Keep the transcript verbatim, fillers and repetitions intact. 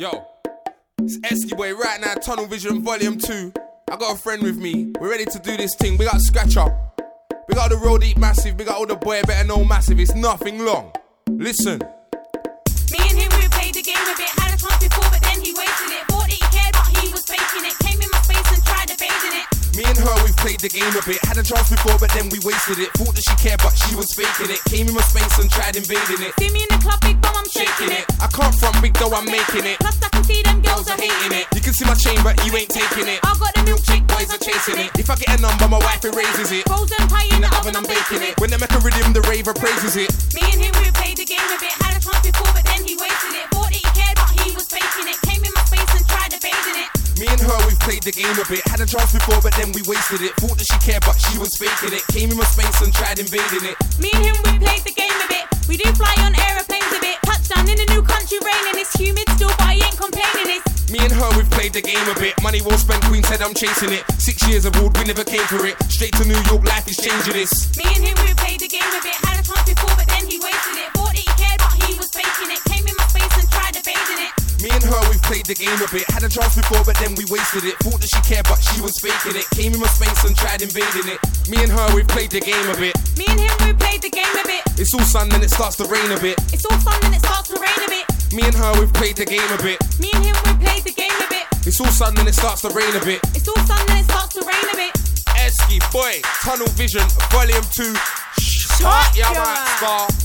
Yo, it's Esky Boy right now, Tunnel Vision Volume two. I got a friend with me, we're ready to do this thing. We got Scratch Up, we got the Road Deep Massive, we got all the boy better know Massive. It's nothing long. Listen. Me and him, we played the game a bit. Had a chance before, but then he wasted it. Thought that he cared, but he was faking it. Came in my space and tried evading it. Me and her, we've played the game a bit. Had a chance before, but then we wasted it. Thought that she cared, but she was faking it. Came in my space and tried invading it. See me in the club, big bum, I'm shaking it. I can't front big though, I'm making it. Plus I can see them girls are hating it. You can see my chain, but you ain't taking it. I got the milkshake, Boys are chasing it. If I get a number, my wife erases it. Frozen pie in the oven, I'm baking it. When they make a rhythm, the raver praises it. Me and him, we played the game a bit. Had a chance before, but then he wasted it. Thought that he cared, but he was faking it. Came in my space and tried evading it. Me and her, we've played the game a bit. Had a chance before, but then we wasted it. Thought that she cared, but she was faking it. Came in my space and tried invading it. Me and him, we played the game a bit. We do fly on aeroplanes a bit. Touchdown in a new country, raining. It's humid still, but I ain't complaining. It's me and her, we've played the game a bit. Money won't spend, Queen said I'm chasing it. Six years abroad, we never came for it. Straight to New York, life is changing this. Me and him, we played the game a bit. Had a chance before, but then he wasted it. Thought that he cared, but he was faking it. Came in my space and tried evading it. Me and her, we've played the game a bit. Had a chance before, but then we wasted it. Thought that she cared, but she was faking it. Came in my space and tried invading it. Me and her, we've played the game a bit. Me and him, we played the game a bit. It's all sun, then it starts to rain a bit. It's all fun, then it starts to rain a bit. Me and her, we've played the game a bit. Me and him, we played the game a bit. It's all sun, then it starts to rain a bit. It's all sun, then it starts to rain a bit. Esky Boy, Tunnel Vision, Volume two. Shut your mouth, Scar.